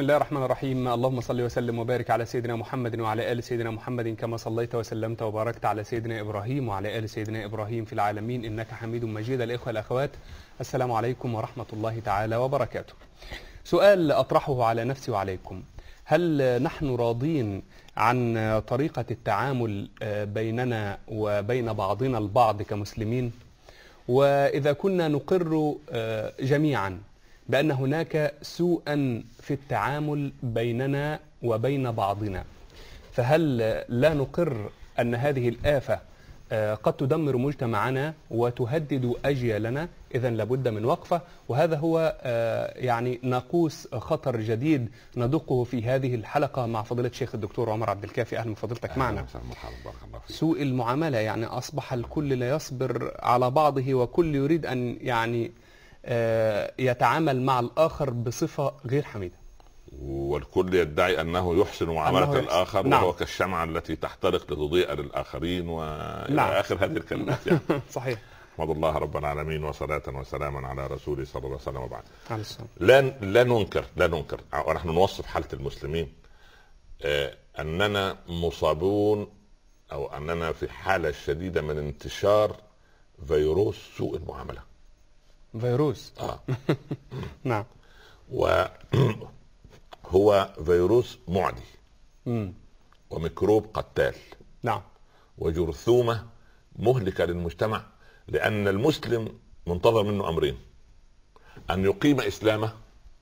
الله الرحمن الرحيم. اللهم صل وسلم وبارك على سيدنا محمد وعلى آل سيدنا محمد كما صليت وسلمت وباركت على سيدنا إبراهيم وعلى آل سيدنا إبراهيم في العالمين إنك حميد مجيد. الإخوة والأخوات، السلام عليكم ورحمة الله تعالى وبركاته. سؤال أطرحه على نفسي وعليكم: هل نحن راضين عن طريقة التعامل بيننا وبين بعضنا البعض كمسلمين؟ وإذا كنا نقر جميعا بأن هناك سوءا في التعامل بيننا وبين بعضنا، فهل لا نقر أن هذه الآفة قد تدمر مجتمعنا وتهدد أجيالنا؟ إذن لابد من وقفة، وهذا هو يعني ناقوس خطر جديد ندقه في هذه الحلقة مع فضيلة الشيخ الدكتور عمر عبد الكافي. أهلا بفضيلتك معنا. سوء المعاملة، يعني أصبح الكل لا يصبر على بعضه، وكل يريد أن يعني يتعامل مع الآخر بصفة غير حميدة، والكل يدعي أنه يحسن معاملة الآخر. نعم. وهو كالشمعة التي تحترق لتضيء للآخرين وإلى نعم. آخر هذه الكلمات يعني. صحيح. احمد الله رب العالمين وصلاة وسلاما على رسوله صلى الله عليه وسلم وبعد. لا ننكر ونحن نوصف حالة المسلمين أننا مصابون أو أننا في حالة شديدة من انتشار فيروس سوء المعاملة. فيروس نعم. وهو فيروس معدي وميكروب قتال. نعم. وجرثومة مهلكة للمجتمع، لأن المسلم منتظر منه أمرين: أن يقيم إسلامه،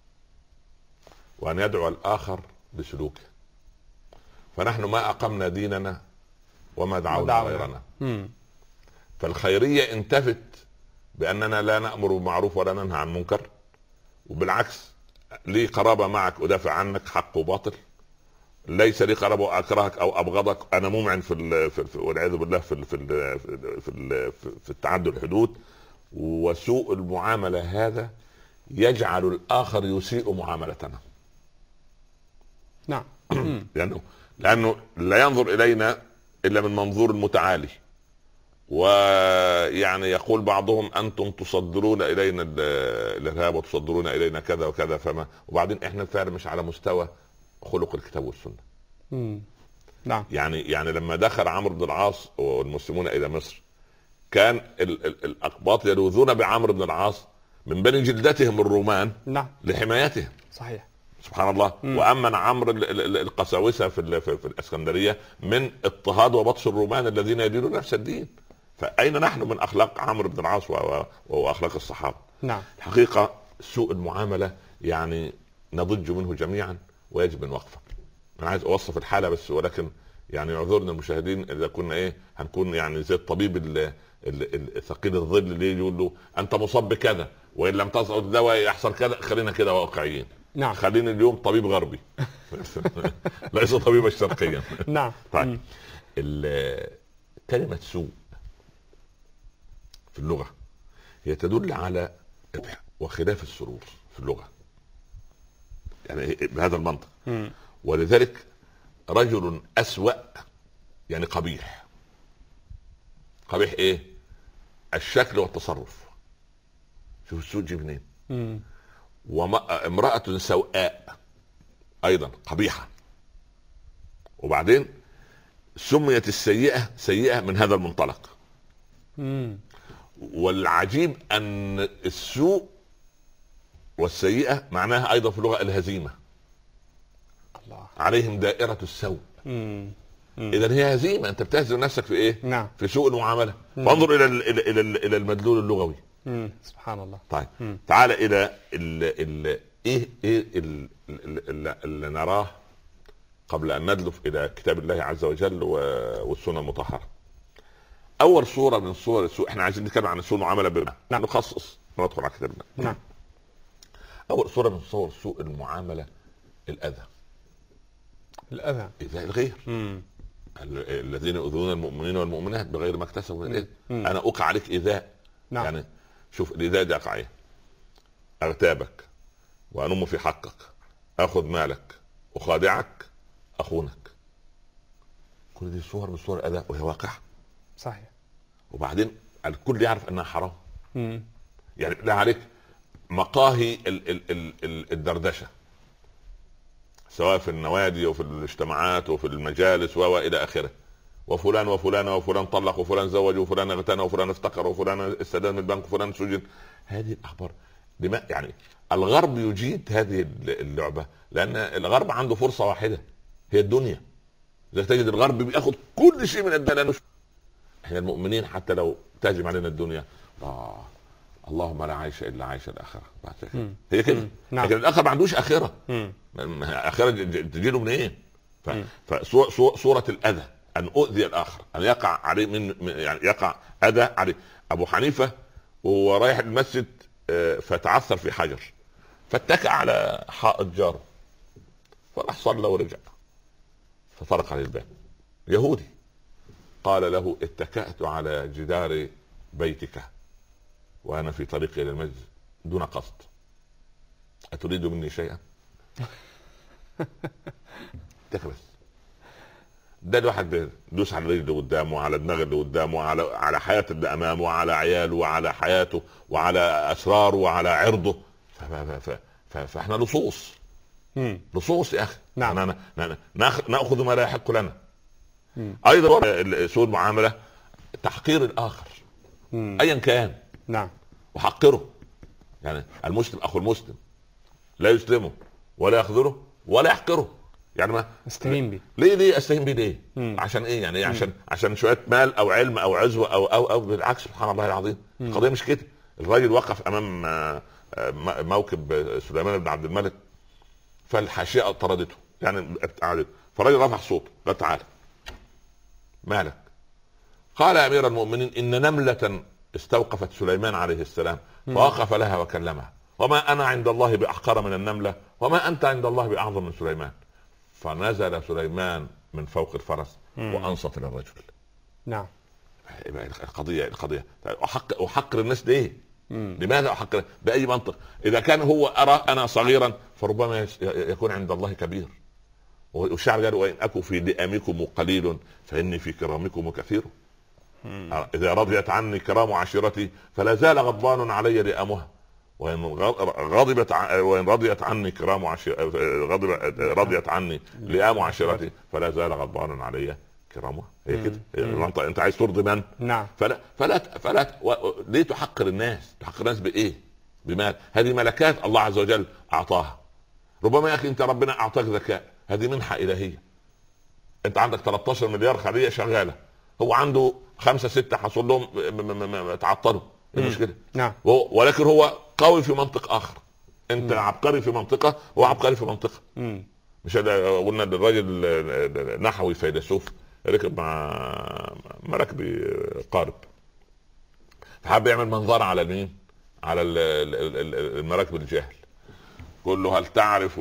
وأن يدعو الآخر بسلوكه. فنحن ما أقمنا ديننا وما دعونا غيرنا. فالخيرية انتفت بأننا لا نأمر بالمعروف ولا ننهى عن منكر، وبالعكس لي قرابة معك أدافع عنك حق وباطل، ليس لي قرابة أكرهك أو أبغضك. أنا ممعن والعياذ بالله في التعدي الحدود. وسوء المعاملة هذا يجعل الآخر يسيء معاملتنا. نعم. لأنه لا ينظر إلينا إلا من منظور المتعالي، ويعني يقول بعضهم أنتم تصدرون إلينا الإرهاب وتصدرون إلينا كذا وكذا، وبعدين إحنا فعلا مش على مستوى خلق الكتاب والسنة. نعم. يعني لما دخل عمرو بن العاص والمسلمون إلى مصر، كان الأقباط يلوذون بعمرو بن العاص من بني جلدتهم الرومان. نعم. لحمايتهم. صحيح. سبحان الله. وأمن عمرو القساوسة في الإسكندرية من اضطهاد وبطش الرومان الذين يدينون نفس الدين. فأين نحن من أخلاق عمرو بن العاص وأخلاق الصحابة؟ نعم. الحقيقة سوء المعاملة يعني نضج منه جميعا ويجب ان وقفه. انا عايز اوصف الحالة بس، ولكن يعني اعذرنا المشاهدين اذا كنا هنكون يعني زي الطبيب ثقيل الظل اللي يقول له انت مصاب بكذا وان لم تصل الدواء يحصل كذا. خلينا كده واقعيين. نعم. خلينا اليوم طبيب غربي ليس طبيبا شرقيا. نعم. طيب كلمة سوء في اللغة هي تدل على وخلاف السرور في اللغة، يعني بهذا المنطق. ولذلك رجل أسوأ يعني قبيح. قبيح ايه؟ الشكل والتصرف. شوف السوء جه منين. وامرأة سوءاء ايضا قبيحة. وبعدين سميت السيئة سيئة من هذا المنطلق. والعجيب ان السوء والسيئة معناها ايضا في اللغة الهزيمة. الله. عليهم دائرة السوء. اذا هي هزيمة، انت بتهزم نفسك في ايه؟ نعم. في سوء المعاملة. فانظر الى المدلول اللغوي. سبحان الله. طيب تعال الى ايه اللي نراه قبل ان ندلف الى كتاب الله عز وجل والسنة المطهرة. اول صورة من صور السوء، احنا عايزين نتكلم عن سوء المعاملة نعم. نخصص ندخل على كتابنا. نعم. اول صورة من صور سوء المعاملة الاذى. الاذى، ايذاء الغير. الذين يؤذون المؤمنين والمؤمنات بغير ما اكتسبوا من الاثم. انا اوقع عليك ايذاء. نعم. يعني شوف الايذاء ده يقع ايه؟ اغتابك وانم في حقك، اخذ مالك، اخادعك، اخونك. كل دي صور من صور الاذى وهي واقعة. صحيح. وبعدين الكل يعرف انها حرام. يعني لا عليك مقاهي الدردشة سواء في النوادي وفي الاجتماعات وفي المجالس والى اخره. وفلان وفلان وفلان طلق وفلان زوج وفلان اغتنى وفلان افتقر وفلان استدان من البنك وفلان سجن. هذه الاخبار لما يعني الغرب يجيد هذه اللعبه؟ لان الغرب عنده فرصه واحده هي الدنيا. اذا تجد الغرب بياخذ كل شيء من الدنيا. احنا المؤمنين حتى لو تهجم علينا الدنيا اللهم لا عيش الا عيش الاخره. هي كده. لكن الاخر ما عندوش اخره. اخره تجيله منين؟ فصوره الاذى ان اؤذي الاخر، ان يقع عليه يعني يقع اذى عليه. ابو حنيفه وهو رايح المسجد فتعثر في حجر فاتكى على حائط جاره فراح صلى ورجع فطرق عليه الباب يهودي قال له اتكأت على جدار بيتك وانا في طريقي الى المسجد دون قصد اتريد مني شيئا؟ تكبس. ده الواحد بيدوس على الرجل اللي قدامه وعلى دماغه اللي قدامه وعلى حياة اللي امامه وعلى عياله وعلى حياته وعلى اسراره وعلى عرضه. فاحنا لصوص لصوص يا اخي. نعم. ناخذ ما لا يحق لنا. ايضا سوء المعامله تحقير الاخر ايا كان. نعم. وحقره. يعني المسلم اخو المسلم لا يسلمه ولا يخذله ولا يحقره. يعني ما استهين بيه. ليه استهين بيه ليه؟ عشان ايه يعني؟ عشان شويه مال او علم او عزوه او بالعكس. سبحان الله العظيم. القضيه مش كده. الراجل وقف امام موكب سليمان بن عبد الملك فالحاشيه طردته يعني قعدته فالراجل رفع صوته قال تعالى مالك؟ قال يا امير المؤمنين ان نمله استوقفت سليمان عليه السلام فوقف لها وكلمها وما انا عند الله باحقر من النمله وما انت عند الله باعظم من سليمان. فنزل سليمان من فوق الفرس وانصت للرجل. نعم. القضيه احقر الناس ليه؟ لماذا احقر؟ باي منطق؟ اذا كان هو ارى انا صغيرا فربما يكون عند الله كبير. والشعر قال وان اكو في لئامكم قليل فاني في كرامكم كثير. اذا رضيت عني كرام عشيرتي فلا زال غضبان علي لئامها وان رضيت عني كرام رضيت عني لئام عشيرتي فلا زال غضبان علي كرامها. هي كده. انت عايز ترضي من؟ نعم. فلا ليه تحقر الناس؟ تحقر الناس بايه؟ بمال. هذه ملكات الله عز وجل اعطاها. ربما يا اخي انت ربنا اعطاك ذكاء، هذه منحه الهيه. انت عندك 13 مليار خليه شغاله، هو عنده 5 6 حصل لهم تعطلوا. المشكله. نعم. ولكن هو قوي في منطق اخر. انت عبقري في منطقه وهو عبقري في منطقه. مش قلنا للراجل نحوي فيلسوف ركب مع مراكبي قارب فحب يعمل منظر على مين؟ على المراكب الجاهل. قل له هل تعرف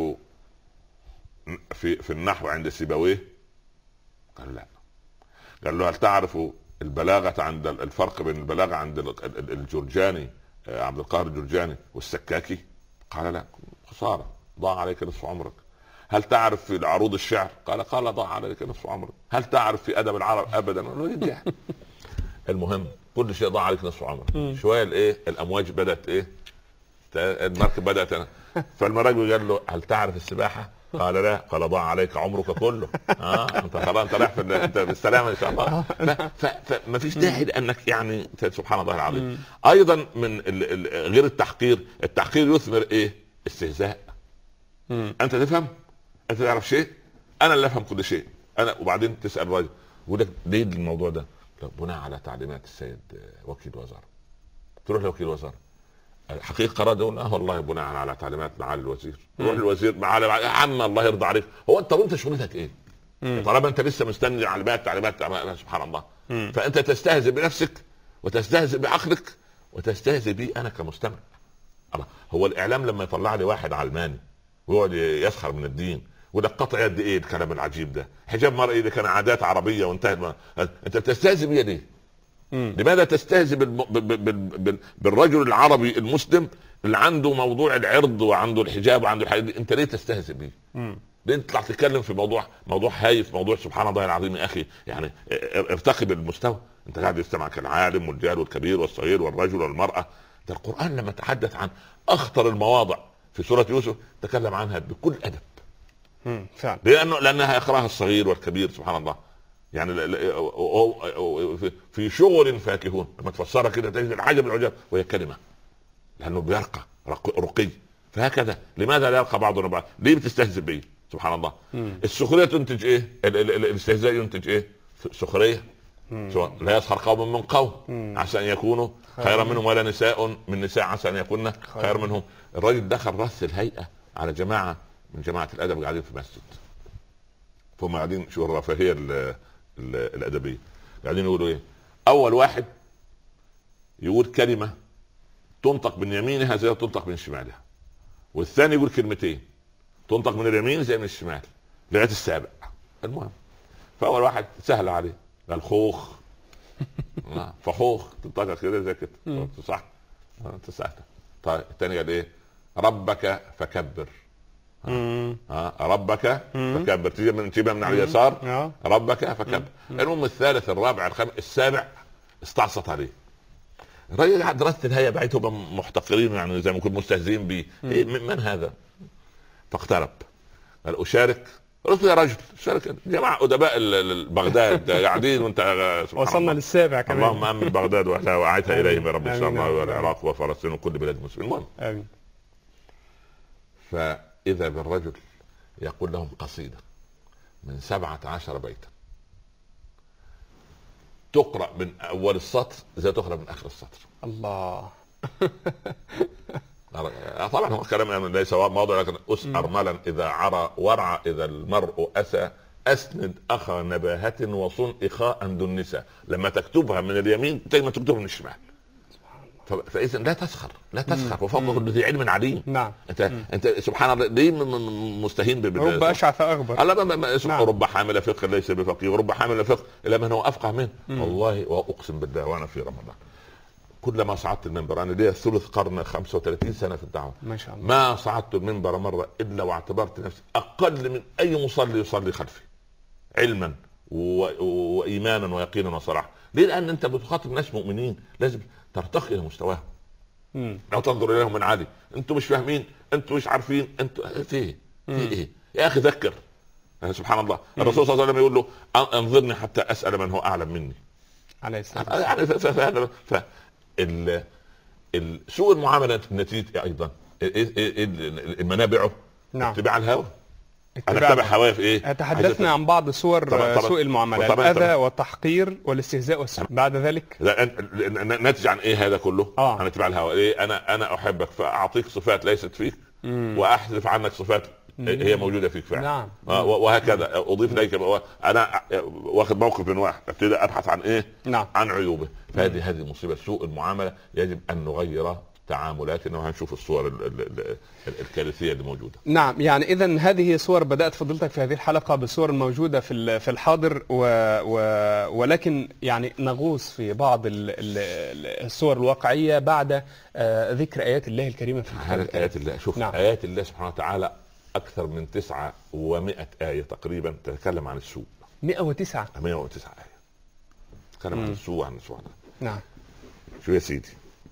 في النحو عند سيبويه؟ قال لا. قال له هل تعرف البلاغه عند الفرق بين البلاغه عند الجرجاني عبد القاهر الجرجاني والسكاكي؟ قال لا. خساره، ضاع عليك نصف عمرك. هل تعرف في العروض الشعر؟ قال ضاع عليك نصف عمرك. هل تعرف في ادب العرب؟ ابدا. المهم كل شيء ضاع عليك نصف عمرك. شويه الايه الامواج بدات ايه المركب بدات فالمراكب قال له هل تعرف السباحه؟ قال لا. قال ضاع عليك عمرك كله. انت خلاص انت رايح انت بالسلامه ان شاء الله. فما فيش داعي لانك يعني سبحان الله العظيم. ايضا من غير التحقير يثمر ايه؟ استهزاء. انت تفهم، انت تعرف شيء، انا اللي افهم كل شيء انا. وبعدين تسال الراجل يقول لك ليه الموضوع ده؟ بناء على تعليمات السيد وكيل وزاره. تروح لوكيل وزاره حقيقة قرار ده والله بناء على تعليمات معالي الوزير. روح الوزير معالي يا عم الله يرضى عليك. هو انت شغلتك ايه؟ طالما انت لسه مستني تعليمات سبحان الله. فانت تستهزئ بنفسك وتستهزئ بعقلك وتستهزئ بي انا كمستمع. الله. هو الاعلام لما يطلع لي واحد علماني ويقعد يسخر من الدين وده قطع يد ايه الكلام العجيب ده؟ حجاب مرئي ده كان عادات عربيه وانتهت. انت بتستهزئ بيه ليه؟ لماذا تستهزئ بالرجل العربي المسلم اللي عنده موضوع العرض وعنده الحجاب وعنده الحاجات دي؟ انت ليه تستهزئ بيه؟ ليه تطلع تتكلم في موضوع هايف، موضوع سبحان الله العظيم يا اخي؟ يعني ارتقي بالمستوى. انت قاعد يستمع العالم والجاهل والكبير والصغير والرجل والمراه. ده القران لما تحدث عن اخطر المواضع في سوره يوسف تكلم عنها بكل ادب. فعلا. لانها يقراها الصغير والكبير سبحان الله. يعني في شغل فاكهون، لما تفسرها كده تجد العجب العجاب، وهي كلمه لانه بيرقى رقي. فهكذا لماذا لا يرقى بعضنا بعض؟ ليه بتستهزئ بيه؟ سبحان الله. السخريه تنتج ايه؟ الاستهزاء ينتج ايه؟ سخريه. لا يسخر قوم من قوم عسى ان يكونوا خيرا منهم، ولا نساء من نساء عسى ان يكون خيرا منهم. الراجل دخل رأس الهيئه على جماعه من جماعه الادب قاعدين في مسجد، فهم قاعدين شو الرفاهيه الادبيه، قاعدين يقولوا ايه؟ اول واحد يقول كلمه تنطق من يمينها زي تنطق من شمالها، والثاني يقول كلمتين تنطق من اليمين زي من الشمال، لغايه السابع. المهم فاول واحد سهل عليه قال خوخ. فخوخ تنطق كده زي كده، صح؟ انت سهل. طيب الثاني قال ايه؟ ربك فكبر. ربك فكبر، تجيبها من على اليسار، ربك فكبر. المهم الثالث الرابع الخامس السابع استعصت عليه. الراجل قاعد رث الهيئه بعتهم محتقرين، يعني زي ما يكون مستهزئين به. إيه من هذا؟ فاقترب قال اشارك. قلت يا رجل شارك، جماعه ادباء بغداد قاعدين وانت وصلنا للسابع كمان. اللهم امن بغداد واعدها اليهم يا رب ان شاء الله، والعراق وفلسطين وكل بلاد المسلمين. المهم امين. فاذا بالرجل يقول لهم قصيده من 17 بيتا تقرا من اول السطر زي تقرا من اخر السطر. الله. طبعا هو كلام ليس موضوع، لكن اسأر ملا اذا عرى ورع اذا المرء اسى اسند اخا نباهة وصن اخاء دنسا. لما تكتبها من اليمين زي ما تكتبها من الشمال. فاذا لا تسخر، لا تسخر، وفوق كل ذي علم عليم. نعم. انت سبحان الله ليه مستهين رب اشعث اغبر. نعم. رب حامل فقه ليس بفقيه، ورب حامل فقه الى من هو افقه منه. والله واقسم بالله وانا في رمضان كلما صعدت المنبر، انا لي ثلث قرن 35 سنه في الدعوه، ما شاء الله، ما صعدت المنبر مره الا واعتبرت نفسي اقل من اي مصلي يصلي خلفي علما وايمانا ويقينا وصراحه. ليه؟ لان انت بتخاطب ناس مؤمنين لازم ترتقي الى مستواهم. لا تنظر اليهم من عالي، انتم مش فاهمين، انتم مش عارفين، انتم في ايه يا اخي؟ ذكر. سبحان الله. الرسول صلى الله عليه وسلم يقول له انظرني حتى اسال من هو اعلم مني عليه السلام. سوء المعامله نتيجه ايضا منابعه. نعم. اتباع الهوى. انا اتبع هوايا في ايه؟ تحدثنا عن بعض صور سوء المعامله، الاذى والتحقير والاستهزاء والسب. بعد ذلك ناتج عن ايه هذا كله؟ انا اتباع الهوى. ايه؟ انا احبك فاعطيك صفات ليست فيك، واحذف عنك صفات هي موجوده فيك فعلا. نعم. وهكذا اضيف اليك. انا واخد موقف من واحد ابتدي ابحث عن ايه؟ نعم. عن عيوبه. فهذه مصيبه سوء المعامله. يجب ان نغير تعاملاتنا، وهنشوف الصور الكارثيه اللي موجوده. نعم. يعني اذا هذه صور بدات فضيلتك في هذه الحلقه بالصور الموجوده في الحاضر، ولكن يعني نغوص في بعض الصور الواقعيه بعد ذكر ايات الله الكريمه في هذه ايات الله. شوف. نعم. ايات الله سبحانه وتعالى اكثر من 900 ايه تقريبا تتكلم عن السوء. 109 ايه تتكلم عن السوء، عن السوء. نعم. شو يا سيدي؟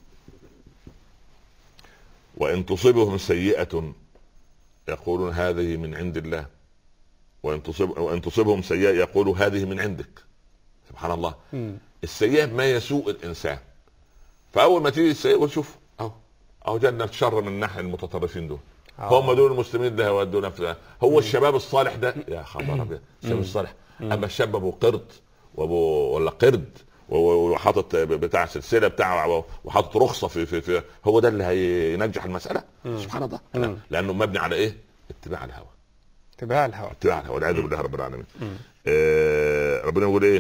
وإن تصبهم سيئة يقولون هذه من عند الله، وإن تصبهم سيئة يقولوا هذه من عندك. سبحان الله. السيئة ما يسوء الإنسان، فأول ما تيجي السيئة يقول شوف أو جنة شر من ناحية المتطرفين دول. هم دول المسلمين اللي هيودونا في هو الشباب الصالح ده. يا خبر أبيض، الشباب الصالح. أما الشاب أبو قرد ولا قرد وحاطط بتاع سلسله بتاعه وحاطط رخصه في هو ده اللي هينجح المساله. سبحان الله. لانه مبني على ايه؟ اتباع الهوى. اتباع الهوى والعياذ بالله رب العالمين. ربنا يقول ايه؟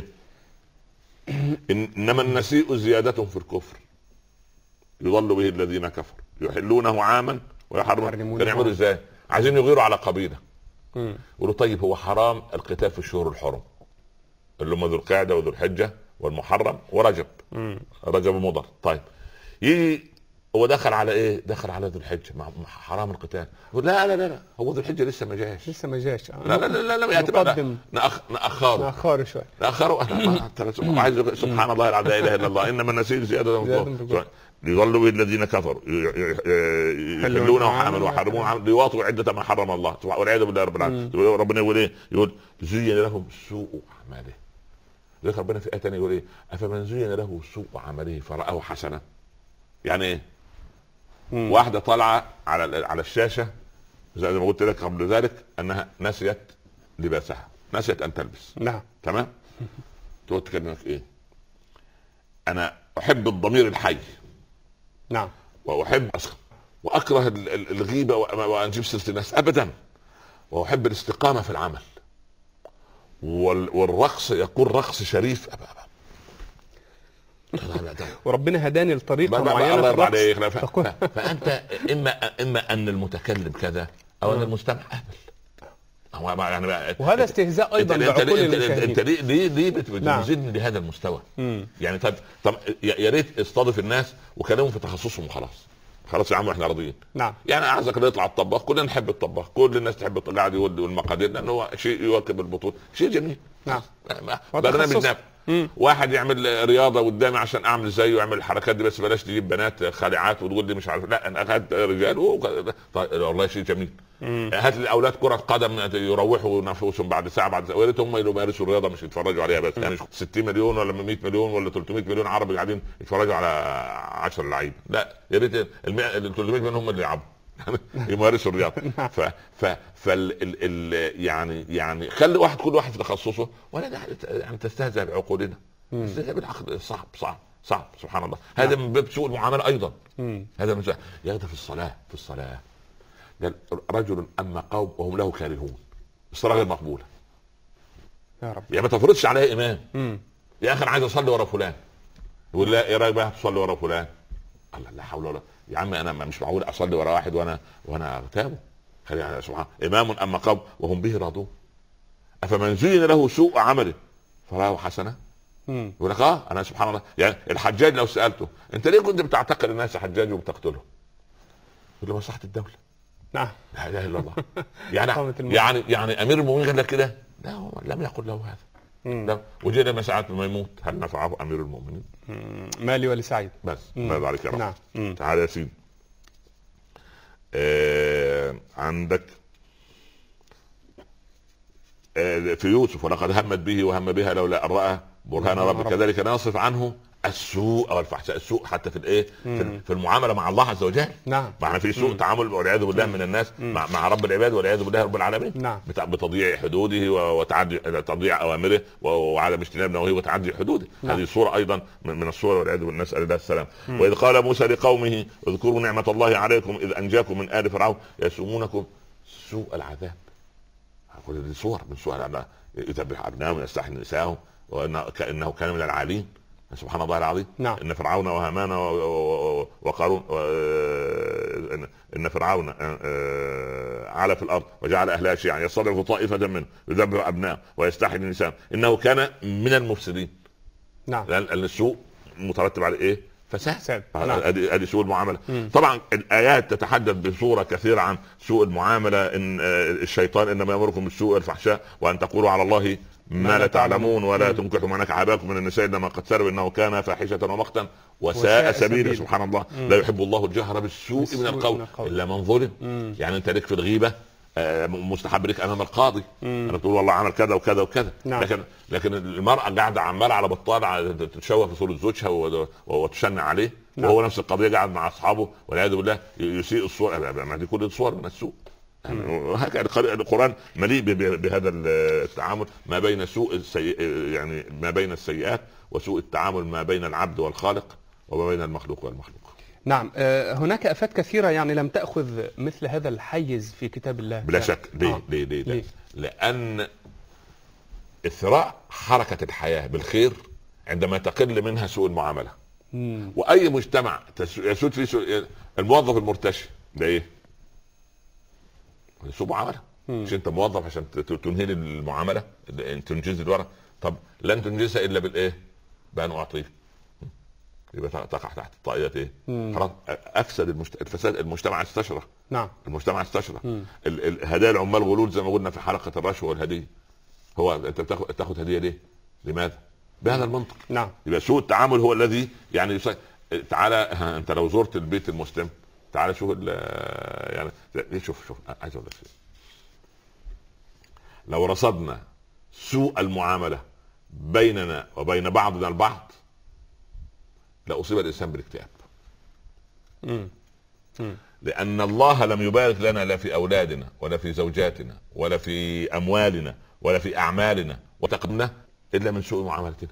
انما النسيء زياده في الكفر يضل به الذين كفروا يحلونه عاما ويحرمونه. كانوا يعملوا ازاي؟ عايزين يغيروا على قبيله. يقولوا طيب هو حرام القتال في الشهور الحرم اللي هم ذو القعده وذو الحجه والمحرم ورجب. رجب مضر. طيب يجي هو دخل على ايه؟ دخل على ذو الحجه حرام القتال. يقول لا لا لا لا، هو ذو الحجه لسه ما جاش. لا لا لا لا لا، نأخره شوي. عايز سبحان الله لا اله الا الله، انما النسيء زياده. ليضلوا الذين كفروا يحلونه حرما ويحرمونه ليواطوا عده ما حرم الله والعياذ بالله رب العالمين. ربنا يقول ايه؟ يقول زين لهم سوء اعماله. ذكر ربنا في آية ثانية يقول ايه؟ افمن زين له سوء عمله فرآه حسنا. يعني ايه؟ واحدة طالعة على الشاشة زي ما قلت لك قبل ذلك انها نسيت لباسها، نسيت ان تلبس. نعم. تمام. تقول تكلمك ايه؟ انا احب الضمير الحي. نعم. واحب واكره الغيبة وان اجيب سيرة الناس ابدا. واحب الاستقامة في العمل. والرقص يكون رقص شريف وربنا هداني لطريقه معينه في الرقص. فانت اما ان المتكلم كذا او ان المستمع اهبل. يعني وهذا استهزاء ايضا بعقول المشاهدين. انت ليه بتزيدني لهذا المستوى؟ يعني طب يا ريت استضيف الناس وكلمهم في تخصصهم وخلاص. خلاص يا عم احنا راضيين. نعم. يعني اعزك يطلع الطباخ، كلنا نحب الطباخ، كل الناس تحب قاعد يولد والمقادير لانه هو شيء يواكب البطوله، شيء جميل. نعم. برنامج نافع. واحد يعمل رياضه قدامي عشان اعمل زيه ويعمل الحركات دي، بس بلاش تجيب بنات خالعات وتقول لي مش عارف. لا انا اخذت رجال طيب والله شيء جميل. هات لي اولاد كره قدم يروحوا نفوسهم بعد ساعه بعد ساعه، ويا ريت هم يمارسوا الرياضه مش يتفرجوا عليها بس. يعني 60 مليون ولا 100 مليون ولا 300 مليون عربي قاعدين يتفرجوا على 10 لعيبه. لا يا ريت ال 300 مليون هم اللي يلعبوا يمارسوا الرياضه. يعني خلي واحد كل واحد في تخصصه، ولا يعني تستهزأ بعقولنا. تستهزأ بالعقل صعب سبحان الله. هذا من باب سوء المعامله ايضا. هذا من ياخذ في الصلاه قال رجل اما قوم وهم له كارهون، الصلاه غير مقبوله. يا رب. يعني ما تفرضش عليه امام. يا اخي انا عايز اصلي ورا فلان، يقول لا ايه رايك بقى تصلي ورا فلان؟ الله لا حول ولا. يا عم انا مش معقول اصلي ورا واحد وانا اغتابه. خلينا سبحان امام اما قوم وهم به راضون افمن زين له سوء عمله فراه حسنه. يقول لك انا سبحان الله. يعني الحجاج لو سالته انت ليه كنت بتعتقل الناس حجاج وبتقتله؟ يقول له مصلحه الدوله. نعم. لا اله الا الله. يعني امير المؤمنين قال لك كده؟ لا هو لم يقل له هذا. وجينا ما ساعات ما يموت هل نفعه امير المؤمنين؟ مالي ولسعيد بس ما ذلك يا رب. نعم. تعال يا سيدي. عندك في يوسف ولقد همت به وهم بها لولا ان راى برهان ربه كذلك نصرف عنه السوء والفحشاء. السوء حتى في الايه؟ في المعامله مع الله عز وجل. نعم. معنى في سوء تعامل والعياذ بالله من الناس مع رب العباد والعياذ بالله رب العالمين. نعم. بتضييع حدوده وتعدي تضييع اوامره وعدم اجتناب نواهيه وتعدي حدوده. نعم. هذه صوره ايضا من الصور والعياذ بالله، نسال الله السلام. واذ قال موسى لقومه اذكروا نعمه الله عليكم اذ انجاكم من ال فرعون يسومونكم سوء العذاب. كل دي صور من سوء العذاب. يذبح ابنائهم ويستحيي نساءهم وانه كان من العالين. سبحان الله العظيم. نعم. ان فرعون وهامان وقارون ان فرعون علا في الارض وجعل اهلها شيعا يستضعف طائفه منهم يذبح ابنائهم ويستحيي النساء انه كان من المفسدين. نعم. لان السوء مترتب على ايه؟ فساد. هذه سوء المعامله. طبعا الايات تتحدث بصوره كثيره عن سوء المعامله. ان الشيطان انما يامركم بالسوء والفحشاء وان تقولوا على الله ما لا تعلمون ولا تنكحوا ما نكح اباكم من النساء الا ما قد سلف انه كان فاحشه ومقتا وساء سبيلا. سبحان الله. لا يحب الله الجهر بالسوء من القول الا من ظلم. يعني انت لك في الغيبه مستحب لك امام القاضي. انا تقول والله عمل كذا وكذا وكذا. نعم. لكن المراه قاعده عماله على بطال تتشوه في صوره زوجها وتشنع عليه. نعم. وهو نفس القضيه قاعد مع اصحابه والعياذ بالله يسيء الصور. ما دي كل صور من السوء. القرآن مليء بهذا التعامل ما بين سوء يعني ما بين السيئات وسوء التعامل ما بين العبد والخالق وما بين المخلوق والمخلوق. نعم. هناك آفات كثيرة يعني لم تأخذ مثل هذا الحيز في كتاب الله. بلا شك. ليه؟ لأن إثراء حركة الحياة بالخير عندما تقل منها سوء المعاملة. وأي مجتمع يسود فيه سوء الموظف المرتشي ده إيه؟ سوء معامله. مش انت موظف عشان تنهي المعامله تنجز الورق؟ طب لن تنجزها الا بالايه؟ بان اعطيك. يبقى تقع تحت طائله ايه؟ خلاص افسد الفساد. المجتمع استشرى. نعم. المجتمع استشرى. هدايا العمال غلول زي ما قلنا في حلقه الرشوه والهديه. هو انت بتاخد هديه ليه؟ لماذا؟ بهذا المنطق. نعم. يبقى سوء التعامل هو الذي يعني تعالى انت لو زرت البيت المسلم تعالى شوف يعني شوف عايز اقول لك شيء. لو رصدنا سوء المعامله بيننا وبين بعضنا البعض لأصيب الإنسان بالاكتئاب. لأن الله لم يبارك لنا لا في أولادنا ولا في زوجاتنا ولا في أموالنا ولا في أعمالنا وتقدمنا إلا من سوء معاملتنا.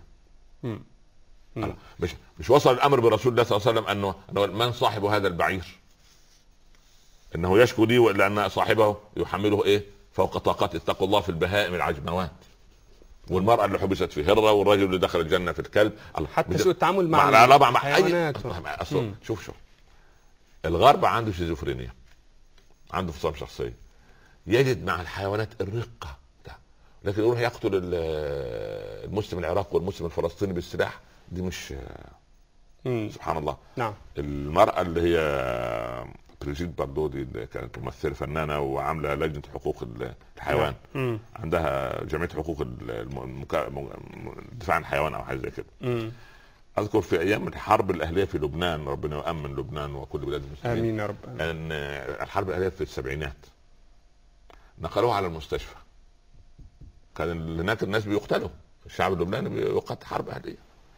مش وصل الأمر برسول الله صلى الله عليه وسلم أنه من صاحب هذا البعير إنه يشكو لي لأن صاحبه يحمله إيه فوق طاقته. اتقوا الله في البهائم العجموات. والمرأة اللي حبست في هرة والرجل اللي دخل الجنة في الكلب. حتى سوء التعامل مع أي شوف الغرب عنده شيزوفرينيا، عنده فصام شخصية، يجد مع الحيوانات الرقة ده. لكن يروح يقتل المسلم العراقي والمسلم الفلسطيني بالسلاح دي مش سبحان الله. نعم. المرأة اللي هي بريجيت باردو دي اللي كانت ممثلة فنانة وعاملة لجنة حقوق الحيوان، عندها جمعية حقوق الدفاع عن الحيوان او حاجة زي كده. اذكر في ايام الحرب الاهليه في لبنان، ربنا يؤمن لبنان وكل بلاد المسلمين، امين يا رب، ان الحرب الاهليه في السبعينات نقلوها على المستشفى. كان هناك الناس بيقتلوا، الشعب اللبناني بيقتل حرب اهليه،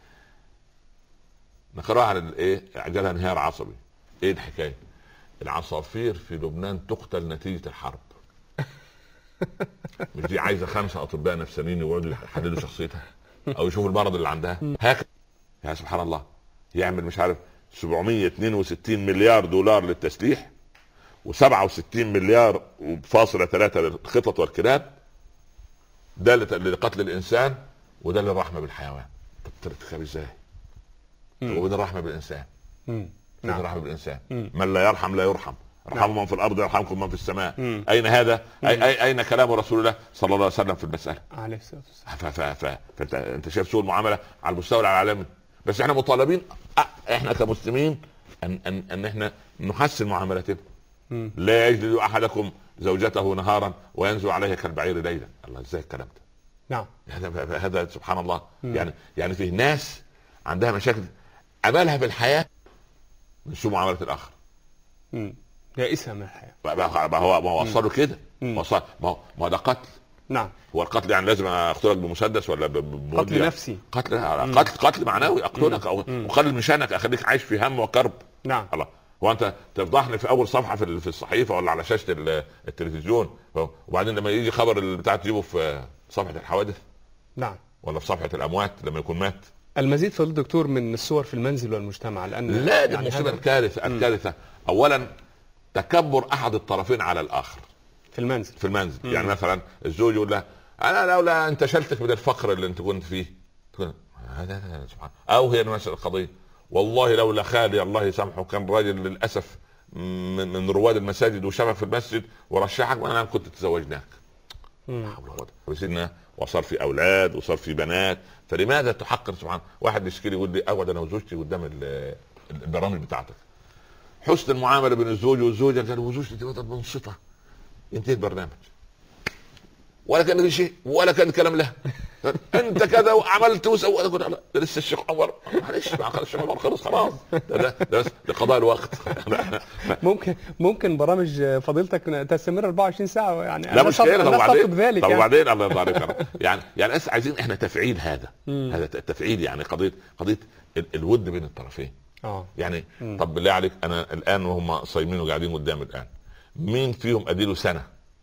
نقلوها على الايه؟ جالها انهيار عصبي. ايه الحكايه؟ العصافير في لبنان تقتل نتيجه الحرب. مش دي عايزه 5 اطباء نفسانيين يقعدوا يحللوا شخصيتها او يشوفوا المرض اللي عندها؟ هكذا يا سبحان الله. يعمل مش عارف 762 مليار دولار للتسليح و67 مليار وفاصلة 3 للخطط والكلاب، ده لقتل الانسان وده للرحمه بالحيوان. طب ترتكب ازاي؟ وده الرحمه بالانسان. نعم. الرحمه بالانسان. من لا يرحم لا يرحم. ارحموا من في الارض يرحمكم من في السماء. اين هذا؟ اين كلام رسول الله صلى الله عليه وسلم في المساله؟ عليه الصلاه والسلام. فانت شايف سوء المعامله على المستوى العالمي. بس احنا مطالبين احنا كمسلمين ان احنا نحسن معاملتنا. لا يجلد احدكم زوجته نهارا وينزو عليها كالبعير ليلا. الله، ازاي الكلام ده؟ نعم. هذا سبحان الله. يعني فيه ناس عندها مشاكل امالها في الحياه من سوء معامله الاخر. يائسها من الحياه. ما هو وصلوا كده. ما هو ده قتل. نعم. هو القتل يعني لازم اقتلك بمسدس ولا قتل نفسي؟ قتل معنوي، اقتلك او اقلل من شانك، اخليك عايش في هم وكرب. نعم. الله، هو انت تفضحني في اول صفحه في الصحيفه ولا على شاشه التلفزيون، وبعدين لما يجي خبر بتاع تجيبه في صفحه الحوادث؟ نعم. ولا في صفحه الاموات لما يكون مات؟ المزيد في الدكتور من الصور في المنزل والمجتمع، لان لا دي يعني مصيبه. الكارثه اولا تكبر احد الطرفين على الاخر في المنزل. يعني مثلا الزوج يقول لها انا لولا انتشلتك من الفقر اللي انت كنت فيه، هذا سبحان. او هي نفس القضيه، والله لولا خالي الله يسامحه كان راجل للاسف من رواد المساجد وشبك في المسجد ورشحك وانا كنت تزوجناك. وصلنا وصار في اولاد وصار في بنات، فلماذا تحقر؟ سبحان. واحد يشكي لي يقول لي اقعد انا وزوجتي قدام البرامج بتاعتك، حسن المعامله بين الزوج والزوجه، قال وزوجتي تبقى منصفه، ينتهي البرنامج ولا كان شيء ولا كان كلام له. انت كذا وعملت وسويت، اقول لسه الشيخ عمر معلش الشيخ عمر خلص خلاص، ده لقضاء الوقت. ممكن برامج فضيلتك تستمر 24 ساعه يعني. لا مشكله. طب وبعدين الله يرضى عليك. يعني عايزين احنا تفعيل هذا التفعيل، يعني قضيه الود بين الطرفين. يعني طب بالله عليك، انا الان وهم صايمين وقاعدين قدامي الان، مين فيهم اديله سنه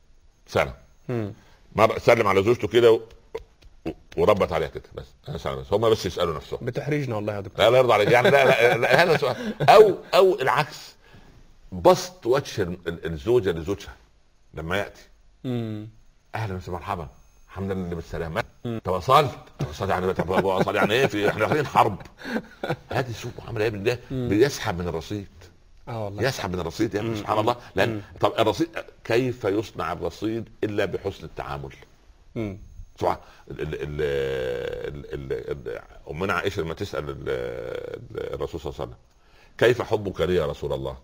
مرة سلم على زوجته كده وربت عليها كده بس؟ انا سلم بس، هم بس يسالوا نفسهم. بتحرجنا والله يا دكتور. لا يرضى عليك يعني. لا هذا سؤال. او العكس، بسط وجه الزوجه لزوجها لما ياتي، اهلا وسهلا مرحبا الحمد لله بالسلامه، تواصلت يعني ايه؟ في احنا داخلين حرب. هذه سوء معامله بالله، بيسحب من الرصيد. والله يسحب من الرصيد يا سبحان الله. لان طب الرصيد كيف يصنع الرصيد الا بحسن التعامل؟ طبعا امنا عائشه لما تسال الرسول صلى الله عليه وسلم كيف حبك لي يا رسول الله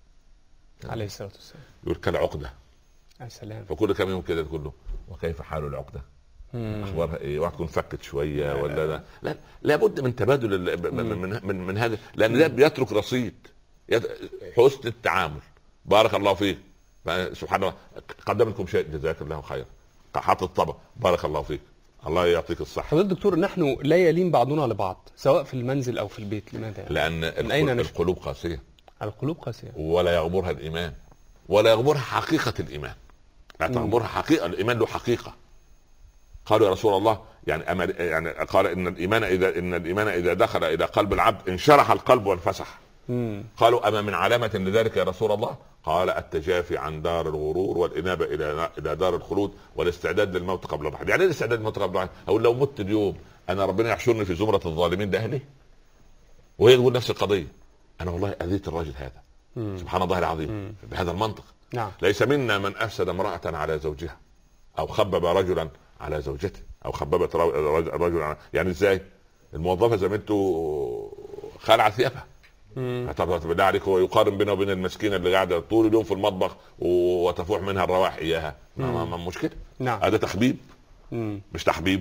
عليه الصلاه والسلام، يقول كالعقده. يا سلام. فكل كم يوم كده تقول له وكيف حال العقده؟ اخبارها ايه؟ واحد تكون فكت شويه ولا لا لابد من تبادل من هذا، لان ده بيترك رصيد. حسن التعامل، بارك الله فيك، سبحان الله، قدم لكم شيء جزاك الله خير، حاطط الطبق بارك الله فيك، الله يعطيك الصحه. فضيلة الدكتور، نحن لا يلين بعضنا لبعض سواء في المنزل او في البيت، لماذا يعني؟ لان القلوب قاسيه، القلوب قاسيه، ولا يغمرها الايمان، ولا يغمرها حقيقه الايمان، لا تغمرها حقيقه. الايمان له حقيقه. قالوا يا رسول الله يعني قال ان الايمان اذا دخل الى قلب العبد انشرح القلب وانفسح. قالوا اما من علامه لذلك يا رسول الله؟ قال التجافي عن دار الغرور والانابه الى دار الخلود والاستعداد للموت قبل الرحيل. يعني ايه الاستعداد للموت قبل الرحيل؟ او لو مت اليوم انا ربنا يحشرني في زمره الظالمين، ده اهلي. وهي تقول نفس القضيه، انا والله اذيت الراجل هذا. سبحان الله العظيم. بهذا المنطق. نعم. ليس منا من افسد امراه على زوجها، او خبب رجلا على زوجته، او خببت رجلا. يعني ازاي؟ الموظفه زميلته خلع ثيابها، بالله عليك هو يقارن بينه وبين المسكينه اللي قاعده طول اليوم في المطبخ وتفوح منها الروائح اياها؟ ما مشكله. نعم. هذا تخبيب، مش تحبيب.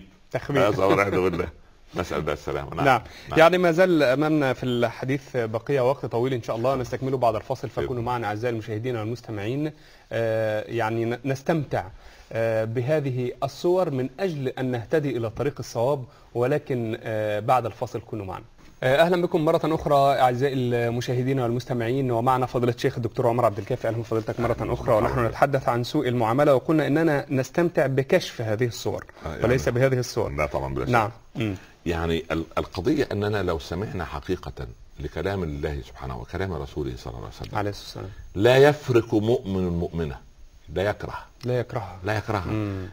تخبيب. نسأل الله السلامة. نعم. يعني ما زال أمامنا في الحديث بقية وقت طويل إن شاء الله، نستكمله بعد الفاصل، فكونوا معنا أعزائي المشاهدين والمستمعين. يعني نستمتع بهذه الصور من أجل أن نهتدي إلى طريق الصواب، ولكن بعد الفاصل كونوا معنا. اهلا بكم مره اخرى اعزائي المشاهدين والمستمعين، ومعنا فضيله الشيخ الدكتور عمر عبد الكافي. اهلا بفضيلتك مره اخرى، ونحن نتحدث عن سوء المعامله، وقلنا اننا نستمتع بكشف هذه الصور وليس بهذه الصور. لا طبعا بلا شك. نعم. يعني القضيه اننا لو سمعنا حقيقه لكلام الله سبحانه وكلام رسوله صلى الله عليه وسلم عليه الصلاه والسلام، لا يفرق مؤمن مؤمنه، لا يكرهها.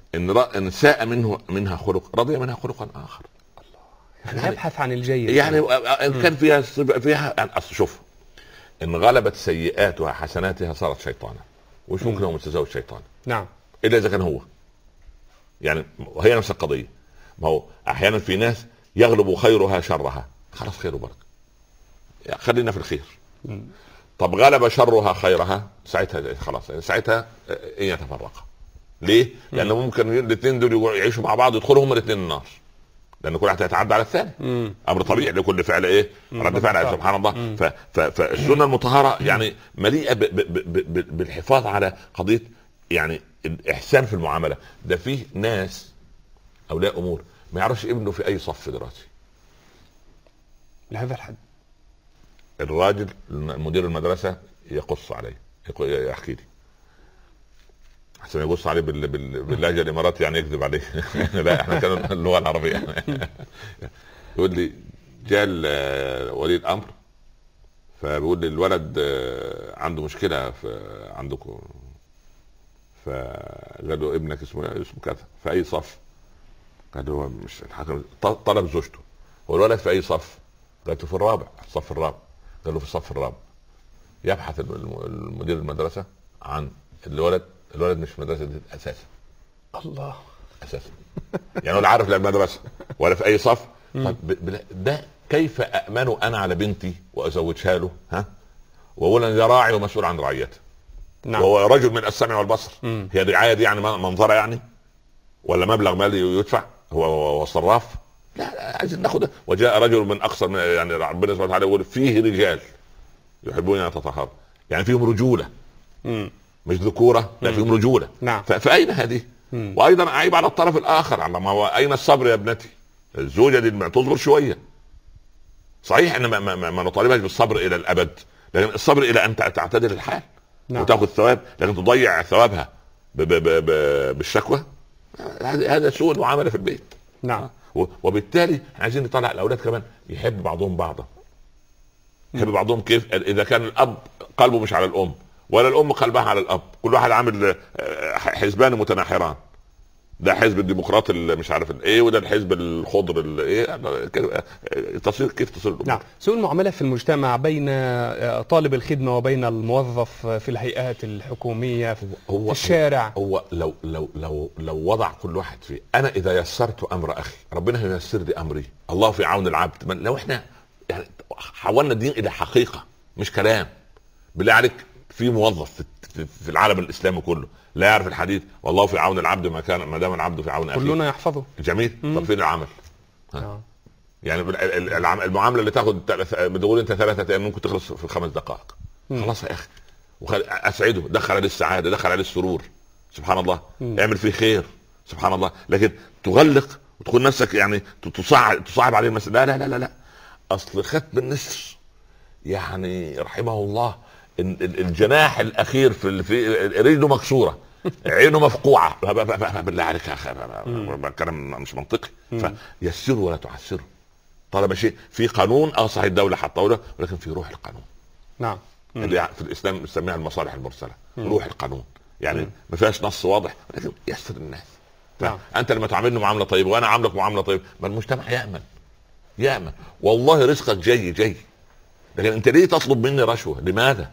ان ساء منها خلق رضي منها خلقا اخر. يعني يبحث عن الجيد. يعني ان كان فيها يعني اصل شوف، ان غلبت سيئاتها حسناتها صارت شيطانا، وش ممكن هو متزوج شيطان؟ نعم. الا اذا كان هو يعني، وهي نفس القضيه. ما هو احيانا في ناس يغلب خيرها شرها، خلاص خير وبركه، يعني خلينا في الخير. طب غلب شرها خيرها، ساعتها خلاص، ساعتها ان يتفرقا. ليه؟ لانه ممكن الاثنين دول يعيشوا مع بعض، يدخلوا هم الاثنين النار، لان كل واحد هيتعدى على الثاني. امر طبيعي، لكل فعل ايه رد فعل. سبحان الله. فالسنه المطهره يعني مليئه بالحفاظ على قضيه يعني الاحسان في المعامله. ده فيه ناس اولياء امور ما يعرفش ابنه في اي صف دراسي لهذا الحد. الراجل مدير المدرسه يقص عليه، يحكي لي احسن يبص عليه باللهجه الاماراتي، يعني يكذب عليه. لا احنا كان اللغه العربيه. يقول لي جاء ولي الامر فبيقول لي الولد عنده مشكله عندكم، فقال له ابنك اسمه كذا في اي صف؟ قال له مش الحكم، طلب زوجته، هو الولد في اي صف؟ قالت له في الرابع، الصف الرابع. قال له في الصف الرابع. يبحث المدير المدرسه عن الولد مش في المدرسه دي اساسا. الله. اساسا يعني ولا عارف لا المدرسه ولا في اي صف. طب ده كيف أأمن انا على بنتي وازوجها له؟ واولا ده راعي ومسؤول عن رعيته. نعم. وهو رجل من السمع والبصر. هي الرعايه دي يعني منظره يعني، ولا مبلغ مالي يدفع؟ هو صراف؟ لا عايزين ناخد. وجاء رجل من اقصى يعني ربنا سبحانه وتعالى يقول فيه رجال يحبون ان يتطهروا، يعني فيهم رجوله، مش ذكوره، لا فيهم رجوله. نعم. فاين هذه؟ وايضا اعيب على الطرف الاخر، على ما هو اين الصبر يا ابنتي؟ الزوجه دي تصبر شويه. صحيح ان ما نطالبهاش بالصبر الى الابد، لكن الصبر الى ان تعتدل الحال. نعم. وتاخذ ثواب، لكن تضيع ثوابها بالشكوى، هذا سوء المعامله في البيت. نعم. وبالتالي عايزين نطلع الاولاد كمان يحب بعضهم بعضا. يحب بعضهم كيف؟ اذا كان الاب قلبه مش على الام، ولا الام قلبها على الاب، كل واحد عامل حزبان متناحران، ده حزب الديمقراط اللي مش عارف الايه، وده الحزب الخضر الايه، تصير كيف تصير الأمور. نعم. سوء المعامله في المجتمع بين طالب الخدمه وبين الموظف في الهيئات الحكوميه في الشارع. هو لو وضع كل واحد فيه، انا اذا يسرت امر اخي ربنا ييسر لي امري، الله في عون العبد. لو احنا يعني حولنا الدين الى حقيقه مش كلام، بالله عليك في موظف في العالم الاسلامي كله لا يعرف الحديث والله في عون العبد ما دام العبد في عون اخيه؟ كلنا يحفظه. جميل. طب فين العمل؟ يعني المعامله اللي تاخد بتقول انت 3 ايام ممكن تخلص في 5 دقائق. خلاص يا اخي، اسعده، دخل عليه السعاده، دخل عليه السرور، سبحان الله. اعمل فيه خير، سبحان الله. لكن تغلق وتكون نفسك يعني تصعب عليه المسألة. لا لا لا لا. اصل ختم النسر يعني رحمه الله الجناح الاخير في رجله مكسوره، عينه مفقوعه. بالله عليك يا اخي، كلام مش منطقي. فيسروا ولا تعسروا. طالما شيء في قانون صحيح الدوله حطوله، ولكن في روح القانون. نعم. اللي في الاسلام بنسميها المصالح المرسله. روح القانون يعني ما فيهاش نص واضح، ولكن يسر الناس. نعم. انت لما تعاملني معامله طيبه وانا عاملك معامله طيبه، ما المجتمع يامن. والله رزقك جاي. لكن انت ليه تطلب مني رشوه؟ لماذا؟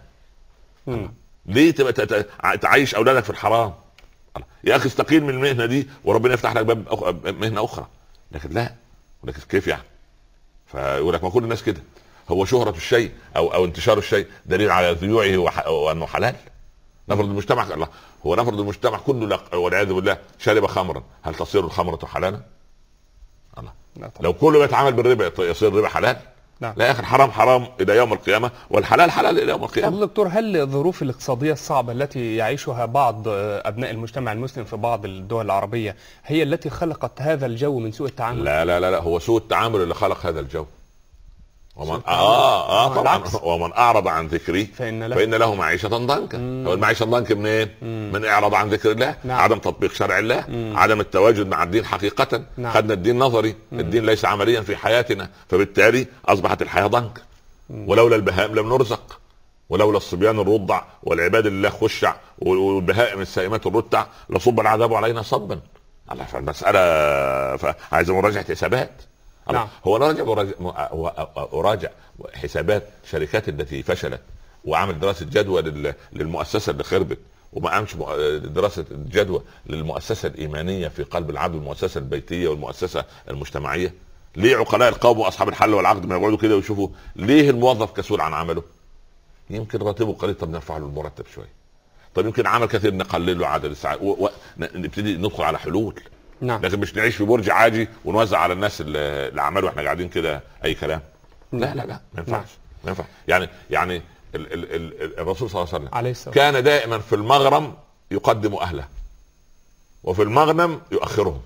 ليه تبقى تعيش اولادك في الحرام؟ يا اخي استقيل من المهنه دي وربنا يفتح لك باب مهنه اخرى. لكن لا، ولكن كيف يعني؟ فيقول لك ما كل الناس كده. هو شهرة الشيء او انتشار الشيء دليل على ذيوعه وانه حلال؟ نفرض المجتمع، الله هو نفرض المجتمع كله والعياذ بالله شرب خمرا، هل تصير الخمرة حلالا؟ الله. لو كله بيتعامل بالربا يصير الربا حلال؟ لا يا اخي، الحرام حرام الى يوم القيامه، والحلال حلال الى يوم القيامه. طب دكتور، هل الظروف الاقتصاديه الصعبه التي يعيشها بعض ابناء المجتمع المسلم في بعض الدول العربيه هي التي خلقت هذا الجو من سوء التعامل؟ لا، هو سوء التعامل اللي خلق هذا الجو. ومن طبعا ومن اعرض عن ذكري فان له معيشه ضنكا. هو المعيشه ضنكا منين؟ من اعراض عن ذكر الله. نعم. عدم تطبيق شرع الله. عدم التواجد مع الدين حقيقه. نعم. خدنا الدين نظري. الدين ليس عمليا في حياتنا، فبالتالي اصبحت الحياه ضنك. ولولا البهائم لم نرزق، ولولا الصبيان الرضع والعباد الله خشع والبهائم السائمات الرتع لصب العذاب علينا صبا. الله، فالمساله عايز مراجعه حسابات. نعم. هو أراجع حسابات شركات التي فشلت، وعمل دراسة جدوى للمؤسسة اللي خربت، وما عملش دراسة جدوى للمؤسسة الإيمانية في قلب العبد، المؤسسة البيتية والمؤسسة المجتمعية. ليه عقلاء القوم وأصحاب الحل والعقد ما يقعدوا كده ويشوفوا ليه الموظف كسول عن عمله؟ يمكن راتبه قليل، طب نرفع له المرتب شوية. طب يمكن عمل كثير نقلل له عدد الساعات ونبتدي ندخل على حلول. نعم. لكن مش نعيش في برج عاجي ونوزع على الناس اللي عملوا واحنا قاعدين كده اي كلام. لا ما ينفعش. نعم. ما ينفع. يعني الرسول صلى الله عليه وسلم كان دائما في المغرم يقدم اهله، وفي المغنم يؤخرهم.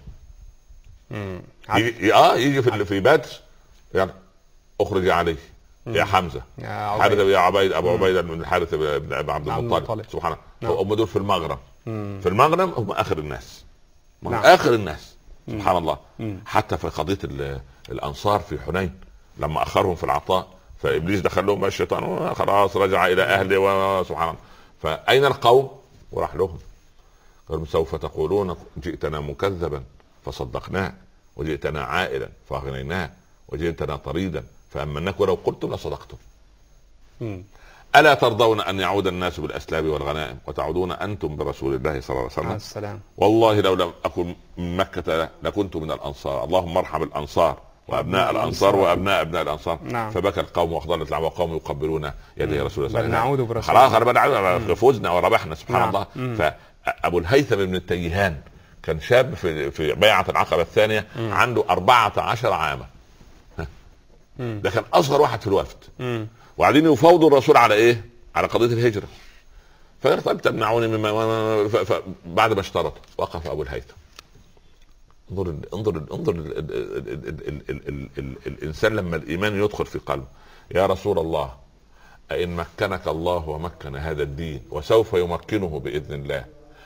يجي في بدر يعني اخرج عليه يا حمزه، يا عبيد ابو عبيده بن الحارث بن عبد المطلب. سبحان الله. هم دول في المغرم. في المغنم هم اخر الناس. نعم. اخر الناس. سبحان الله. حتى في قضيه الانصار في حنين لما اخرهم في العطاء، فابليس دخل لهم الشيطان خلاص رجع الى اهله وسبحان الله. فاين القوم؟ وراح لهم قالوا سوف تقولون جئتنا مكذبا فصدقناه، وجئتنا عائلا فاغنيناه، وجئتنا طريدا فامناك ولو قلتم لصدقتم. ألا ترضون أن يعود الناس بالأسلاب والغنائم وتعودون أنتم برسول الله صلى الله عليه وسلم؟ السلام. والله لو لم أكن من مكة لكنت من الأنصار، اللهم ارحم الأنصار وأبناء الأنصار وأبناء أبناء الأنصار. نعم. فبكى القوم وأخضلت الأعمى وقوم يقبلون يدي رسول الله. بل نعود برسول الله. خلاص فزنا وربحنا. سبحان الله. فأبو الهيثم بن التيهان كان شاب في بيعة العقبة الثانية، عنده 14 عاما. ده كان أصغر واحد في الوفد. وبعدين يفاوضوا الرسول على ايه؟ على قضيه الهجره. فقال طيب تمنعوني مما بعد ما اشترط وقف ابو الهيثم. انظر الانسان لما الايمان يدخل في قلبه. يا رسول الله، ان مكنك الله ومكن هذا الدين وسوف يمكنه باذن الله،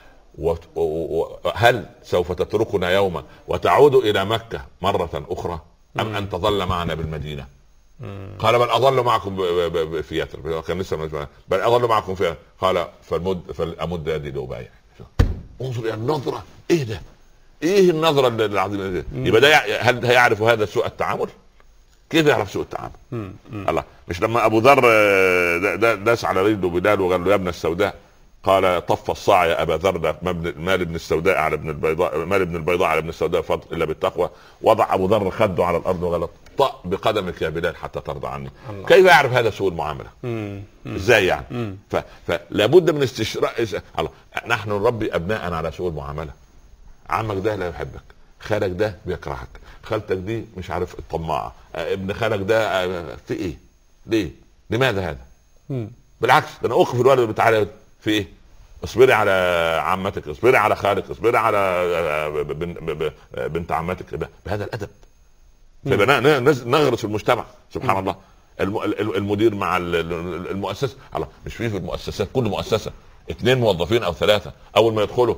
هل سوف تتركنا يوما وتعود الى مكه مره اخرى ام ان تظل معنا بالمدينه؟ قال بل اظل معكم في يثرب. كان لسه بل اظل معكم فيها. قال فالامد يدي لابايع. انظر الى النظره. ايه ايه النظره العظيمه دي؟ يبقى ده هل هيعرف هذا سوء التعامل؟ كيف يعرف سوء التعامل؟ الله، مش لما ابو ذر داس على رجله بلال وقال له يا ابن السوداء، قال طف الصاع يا ابا ذر، مال ابن السوداء على ابن البيضاء، مال ابن البيضاء على ابن السوداء فضل الا بالتقوى. وضع ابو ذر خده على الارض وقال طأ بقدمك يا بلال حتى ترضى عني. الله. كيف يعرف هذا سوء المعامله؟ ازاي يعني؟ فلا بد من استشراء. الله، نحن نربي ابناءنا على سوء المعامله. عمك ده لا يحبك، خالك ده بيكرهك، خالتك دي مش عارف الطماعه، ابن خالك ده في ايه؟ ليه؟ لماذا هذا؟ بالعكس، ده انا اوقف الولد بتاعي في ايه؟ اصبري على عمتك، اصبري على خالك، اصبري على بنت عمتك بهذا الادب. فيبقى نغرس المجتمع. سبحان الله. المدير مع المؤسسه، الله، مش في المؤسسات كل مؤسسه 2 موظفين او 3 اول ما يدخلوا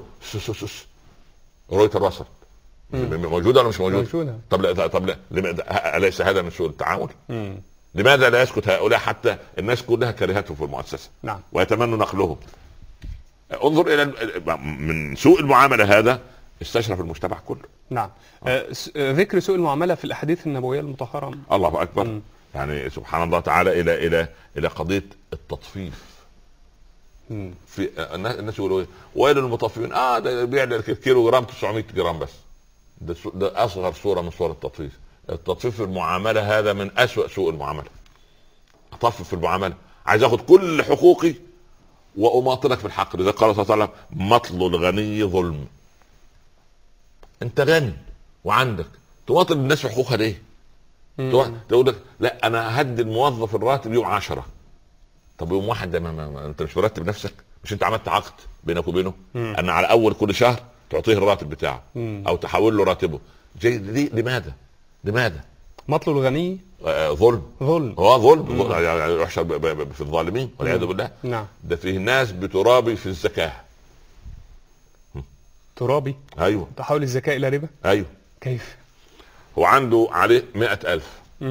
رؤيه الرصد موجوده ولا مش موجوده؟ طب لا اليس هذا من سوء التعامل؟ لماذا لا يسكت هؤلاء حتى الناس كلها كرهته في المؤسسه؟ نعم. ويتمنوا نقله. انظر الى من سوء المعامله هذا استشرف المجتمع كله. نعم. ذكر سوء المعامله في الاحاديث النبويه المطهره. الله اكبر. يعني سبحان الله تعالى الى قضيه التطفيف. في الناس يقولوا ايه؟ ويل للمطففين، ده بيبيع كيلو جرام 900 جرام بس. ده اصغر صوره من صور التطفيف. التطفيف في المعامله هذا من اسوأ سوء المعامله. اطفف في المعامله، عايز اخذ كل حقوقي واماطلك في الحق. لذلك قال صلى الله عليه وسلم مطل الغني ظلم. انت غني وعندك تماطل الناس في حقوقها ليه؟ تقول لك لا انا هدي الموظف الراتب يوم 10. طب يوم واحد ده ما انت مش مرتب نفسك؟ مش انت عملت عقد بينك وبينه ان على اول كل شهر تعطيه الراتب بتاعه او تحول له راتبه؟ لماذا؟ مطل الغني ظلم. هو ظلم. يحشر في الظالمين والعياذ بالله. نعم. ده فيه ناس بترابي في الزكاه. ترابي؟ ايوه. تحول الزكاه الى ربا؟ ايوه. كيف؟ هو عنده عليه 100,000.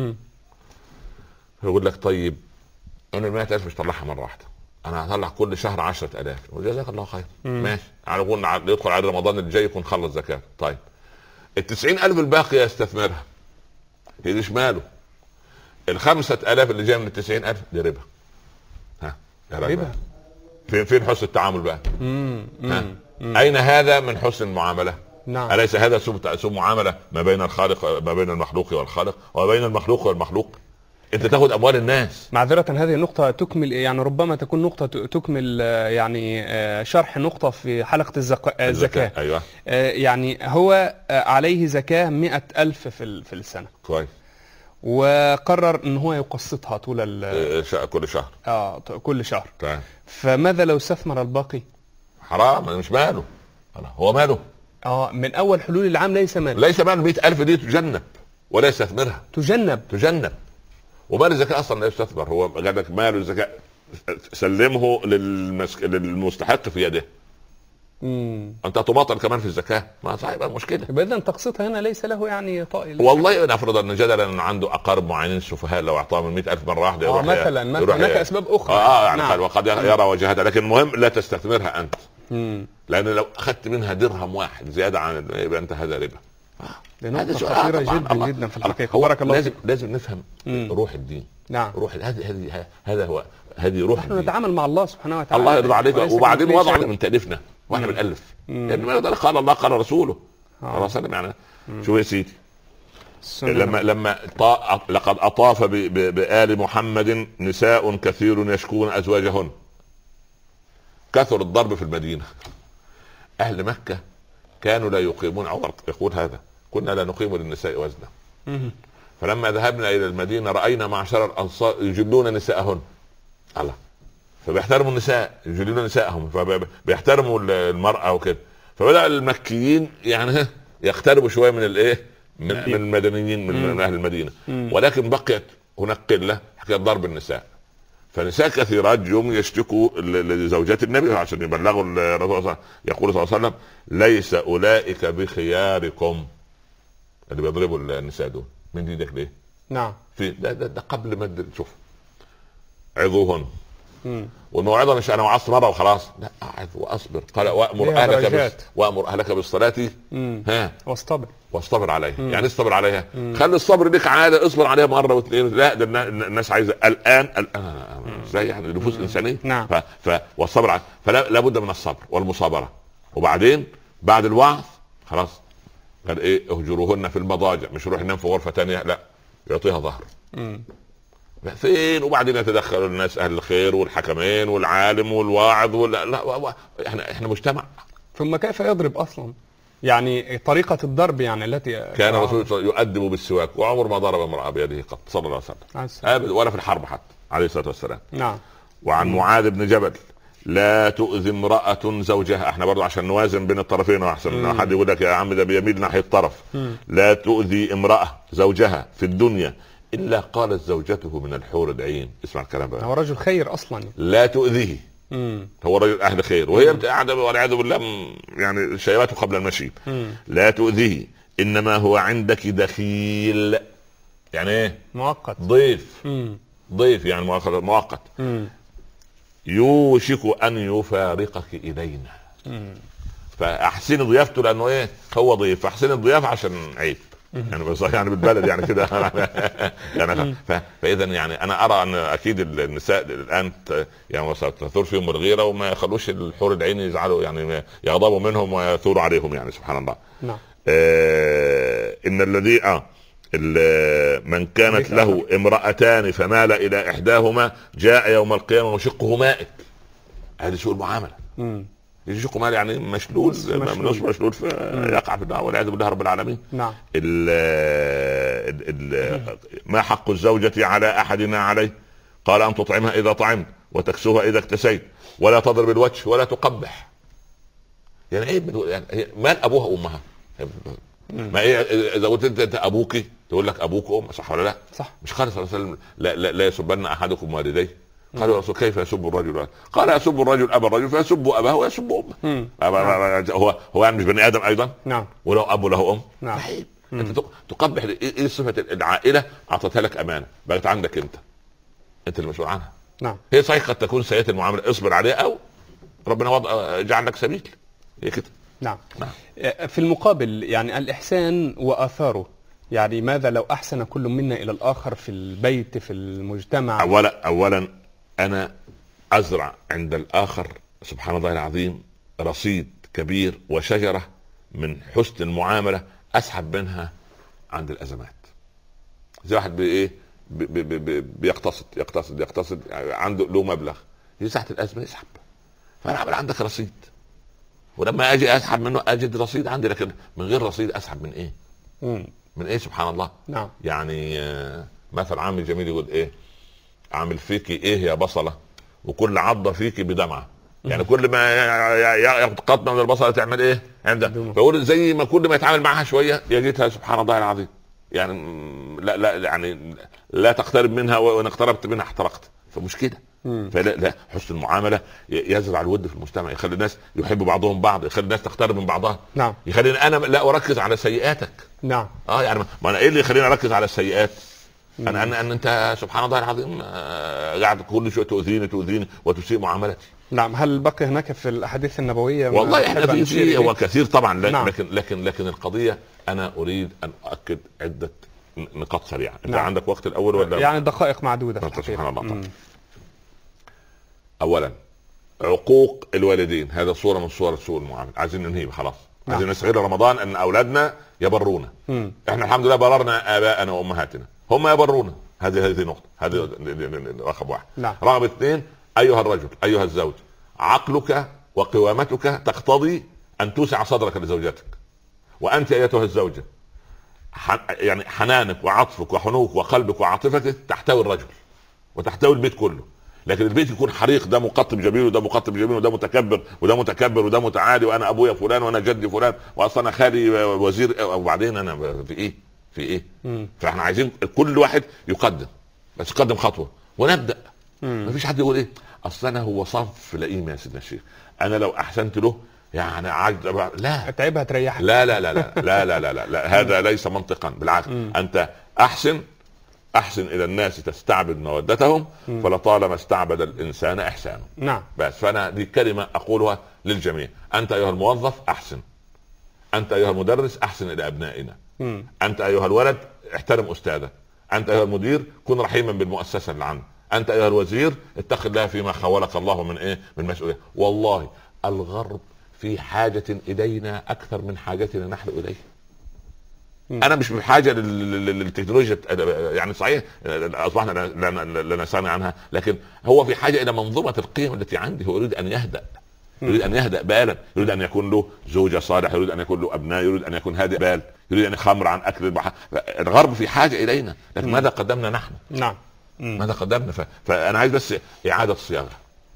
يقول لك طيب انا 100,000 مش طلعها مره واحده، انا هطلع كل شهر 10,000. وجزاك الله خير. ماشي، على يدخل على رمضان الجاي يكون خلص زكاه. طيب ال 90,000 الباقيه يستثمرها، هي دي ماله؟ ال 5,000 اللي جايه من ال 90,000 دي ربا. يا ربا. فين حسن التعامل بقى؟ اين هذا من حسن المعامله؟ نعم. أليس هذا سوء معامله ما بين الخالق، ما بين المخلوق والخالق، وما بين المخلوق والمخلوق؟ انت تاخذ اموال الناس. معذره هذه النقطه تكمل، يعني ربما تكون نقطه تكمل يعني شرح نقطه في حلقه الزكاه. ايوه. يعني هو عليه زكاه 100,000 في السنه. كويس. وقرر ان هو يقسطها طول كل شهر. كل شهر. طيب. فماذا لو استثمر الباقي؟ حرام، مش ماله. هو ماله. من اول حلول العام ليس ماله. 100,000 دي تجنب ولا يستثمرها. تجنب. ومال الزكاة اصلا لا يستثمر. هو قال لك مال الزكاة سلمه للمستحق في يده. انت تماطل كمان في الزكاة، ما صحيح مشكلة. يبقى اذا تقسيطها هنا ليس له يعني طائل. والله نفرض ان جدلا عنده اقارب معينين السفهاء لو اعطاهم 100,000 مرة واحدة يروح مثلا هناك اسباب اخرى. يعني نعم. وقد يرى وجهتها، لكن المهم لا تستثمرها انت. لان لو اخذت منها درهم واحد زيادة عن يبقى انت هذا ربا. هذا خطيرة جدا جدا في الحقيقة. بارك الله. لازم نفهم روح الدين. نعم. روح هذا هو هذه روح. نحن نتعامل مع الله سبحانه وتعالى. الله يرضى عليك. وبعدين وضع من تأليفنا واحنا بنألف. يعني ما يقدر قال الله قال رسوله صلى الله عليه وسلم. يعني شو يا سيدي لما لقد أطاف بآل محمد نساء كثير يشكون أزواجهن. كثر الضرب في المدينة. أهل مكة كانوا لا يقيمون. عمر يقول هذا كنا لا نقيم للنساء وزنا. فلما ذهبنا الى المدينه راينا معشر الانصار يجلون نساءهن. الله. فبيحترموا النساء، يجلون نساءهم، فبيحترموا المراه وكده. فبدا المكيين يعني يقتربوا شويه من الايه، من المدنيين، من اهل المدينه. ولكن بقيت هناك قله حكايه ضرب النساء. فنساء كثيرات يوم يشتكوا لزوجات النبي عشان يبلغوا الرسول. يقول صلى الله عليه وسلم ليس اولئك بخياركم. اللي بيضربوا النساء دول من ايدك ليه؟ نعم. في ده قبل ما شوف عظوهن والموعظه مش انا وعظت مره وخلاص، لا قاعد واصبر. قال وامر اهلك بالصلاه ها واصطبر عليها. يعني اصطبر عليها، خلي الصبر ليك عاده، اصبر عليها مره واثنين. لا ده الناس عايزه الان ازاي يعني النفوس الانسانيه. نعم. والصبر فلا بد من الصبر والمصابره. وبعدين بعد الوعظ خلاص قال ايه؟ اهجروهن في المضاجع. مش يروح ينام في غرفه تانية، لا يعطيها ظهر. فين؟ وبعدين يتدخل الناس اهل الخير والحكمين والعالم والواعظ لا احنا مجتمع. ثم كيف يضرب اصلا؟ يعني طريقه الضرب يعني التي كان الرسول يؤدب بالسواك، وعمر ما ضرب امرأة بيده قط صلى الله عليه وسلم ولا في الحرب حتى عليه الصلاه والسلام. نعم. وعن معاذ بن جبل لا تؤذي امرأة زوجها. احنا برضو عشان نوازن بين الطرفين، واحسن حد يقول لك يا عم ده بيميل ناحية الطرف. لا تؤذي امرأة زوجها في الدنيا إلا قالت زوجته من الحور العين. اسمع الكلام بقى، هو رجل خير أصلا. لا تؤذيه، هو رجل أهل خير، وهي قاعدة والعياذ بالله يعني شيبته قبل المشي. لا تؤذيه إنما هو عندك دخيل. يعني ايه؟ مؤقت. ضيف يعني مؤقت. يوشك أن يفارقك إلينا. فأحسن ضيافته لأنه ايه؟ هو ضيف، فأحسن الضيافة عشان عيب يعني، بس يعني بالبلد يعني كده يعني. فاذا يعني انا ارى ان اكيد النساء الان يعني تثور فيهم الغيره، وما يخلوش الحور العين يزعلوا يعني، يغضبوا منهم ويثوروا عليهم يعني، سبحان الله. نعم. ان الذي من كانت له امرأتان فمال الى احداهما جاء يوم القيامه وشقه مائل. هذه سوء المعامله. يشق مال يعني مشلول فيقع في النار والعياذ بالله رب العالمين. نعم. ما حق الزوجة على أحدنا عليه؟ قال أن تطعمها إذا طعمت وتكسوها إذا اكتسيت ولا تضرب الوجه ولا تقبح. يعني ايه يعني مال أبوها وأمها؟ ما إيه إذا قلت أنت أبوك تقول لك أبوك وأم، صح ولا لا؟ صح. مش قال صلى الله عليه وسلم لا يسبن أحدكم والديه؟ قال يا رسول كيف يسب الرجل؟ قال يسب الرجل ابا الرجل فيسب اباه ويسب امه. هو يعني مش بني ادم ايضا؟ نعم. ولو اب وله ام؟ نعم. انت تقبح ايه صفه العائله اعطتها لك امانه بقت عندك انت المسؤول عنها. نعم. هي صحيح قد تكون سيئه المعامله اصبر عليها، او ربنا جعل لك سبيل، هي كده. نعم. في المقابل يعني الاحسان واثاره، يعني ماذا لو احسن كل منا الى الاخر في البيت في المجتمع؟ اولا انا ازرع عند الاخر سبحان الله العظيم رصيد كبير وشجره من حسن المعامله اسحب منها عند الازمات. زي واحد بيقتصد عنده له مبلغ، ساعه الازمه يسحب، فانا اعمل عندك رصيد، ولما اجي اسحب منه اجد رصيد عندي، لكن من غير رصيد اسحب من ايه؟ من ايه؟ سبحان الله. نعم. يعني مثل عامل جميل يقول ايه؟ عامل فيكي ايه يا بصله وكل عضه فيكي بدمعه. يعني كل ما ياخد قطمه من البصله تعمل ايه عندها؟ فيقول زي ما كل ما يتعامل معها شويه يجدها سبحان الله العظيم يعني لا يعني لا تقترب منها، وان اقتربت منها احترقت. فمشكله. فلا حسن المعامله يزرع الود في المجتمع، يخلي الناس يحبوا بعضهم بعض، يخلي الناس تقترب من بعضها. نعم. يخليني انا لا اركز على سيئاتك. نعم. يعني ما انا ايه اللي يخليني اركز على السيئات؟ انا ان انت سبحان الله العظيم قاعد كل شويه تؤذيني وتسيء معاملتي. نعم. هل بقي هناك في الاحاديث النبويه؟ والله احنا في هو كثير طبعا. نعم. لكن القضيه انا اريد ان اؤكد عده نقاط سريعه. انت نعم. عندك وقت الاول ولا يعني دقائق معدوده؟ سبحان الله طبعا. اولا عقوق الوالدين، هذا صوره من صور سوء المعامله، عايزين ننهي خلاص. عايزين نستغل رمضان ان اولادنا يبرونا. احنا الحمد لله بررنا اباءنا وامهاتنا، هم يبرونا. هذه نقطه، هذه رقم واحد. نعم. رقم اثنين، ايها الرجل ايها الزوج، عقلك وقوامتك تقتضي ان توسع صدرك لزوجتك، وانت ايتها الزوجه يعني حنانك وعطفك وحنوك وقلبك وعاطفتك تحتوي الرجل وتحتوي البيت كله. لكن البيت يكون حريق، ده مقطب جميل وده مقطب جميل وده متكبر وده متكبر وده متعالي، وانا ابويا فلان وانا جدي فلان واصلا انا خالي وزير، وبعدين انا في ايه؟ فاحنا عايزين كل واحد يقدم، بس يقدم خطوه ونبدا. مفيش حد يقول ايه اصل انا هو صنف لئيم يا سيدنا الشيخ، انا لو احسنت له يعني لا اتعبها تريحك. لا لا لا لا لا لا لا, لا, لا. هذا ليس منطقا، بالعكس. انت احسن احسن الى الناس تستعبد مودتهم، فلطالما استعبد الانسان احسانه. نعم. بس فانا دي كلمه اقولها للجميع. انت ايها الموظف احسن، انت ايها المدرس احسن الى ابنائنا، انت ايها الولد احترم استاذك، انت ايها المدير كن رحيما بالمؤسسه اللي عندك، انت ايها الوزير اتق الله فيما خولك الله من من مسؤوليه. والله الغرب في حاجه الينا اكثر من حاجتنا نحن اليه. انا مش بحاجه للتكنولوجيا، يعني صحيح اصبحنا لا نستغني عنها، لكن هو في حاجه الى منظومه القيم التي عندي. هو يريد ان يهدأ، يريد ان يهدأ بالا، يريد ان يكون له زوجة صالح، يريد ان يكون له ابناء، يريد ان يكون هادئ بال، يريد ان يخمر عن اكل البحر. الغرب في حاجه الينا، لكن ماذا قدمنا نحن؟ نعم. ماذا قدمنا؟ فانا عايز بس اعاده صياغه.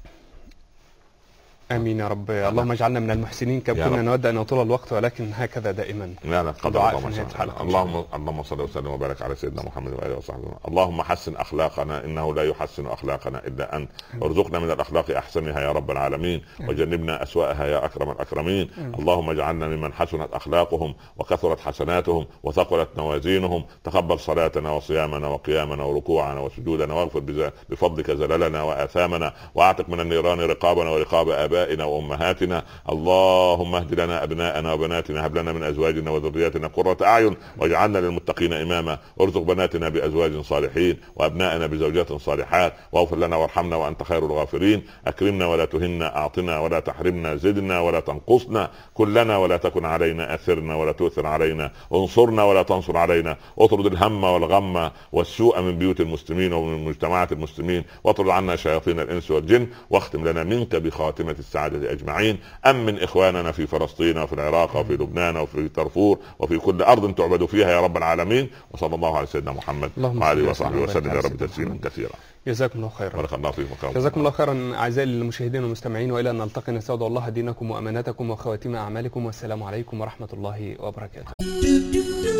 امين يا رب. اللهم اجعلنا من المحسنين. كم كنا نود ان نطول الوقت، ولكن هكذا دائما. لا دعاء في نهاية الحلقة. اللهم صل وسلم وبارك على سيدنا محمد واله وصحبه. اللهم حسن اخلاقنا، انه لا يحسن اخلاقنا الا انت، وارزقنا من الاخلاق احسنها يا رب العالمين، وجنبنا اسواءها يا اكرم الاكرمين. اللهم اجعلنا ممن حسنت اخلاقهم وكثرت حسناتهم وثقلت موازينهم. تقبل صلاتنا وصيامنا وقيامنا وركوعنا وسجودنا، واغفر بفضلك زللنا واثامنا، واعتق من النيران رقابنا ورقاب ابائنا وامهاتنا. اللهم اهد لنا ابناءنا وبناتنا، هب لنا من ازواجنا وذرياتنا قرة اعين، واجعلنا للمتقين اماما. ارزق بناتنا بازواج صالحين وابنائنا بزوجات صالحات، واغفر لنا وارحمنا وانت خير الغافرين. اكرمنا ولا تهنا، اعطنا ولا تحرمنا، زدنا ولا تنقصنا، كلنا ولا تكن علينا، اثرنا ولا تؤثر علينا، انصرنا ولا تنصر علينا. اطرد الهم والغم والسوء من بيوت المسلمين ومن مجتمعات المسلمين، واطرد عنا شياطين الانس والجن، واختم لنا منك بخاتمة السعادة اجمعين. امن اخواننا في فلسطين وفي العراق وفي لبنان وفي دارفور وفي كل ارض تعبد فيها يا رب العالمين. وصلى الله على سيدنا محمد وعلى اله وصحبه وسلم يا رب تسليما كثيرا. جزاكم الله خيرا. بارك الله فيكم. جزاكم الله خيرا اعزائي المشاهدين والمستمعين، والى ان نلتقي نسعد الله دينكم وامانتكم وخواتيم اعمالكم، والسلام عليكم ورحمه الله وبركاته.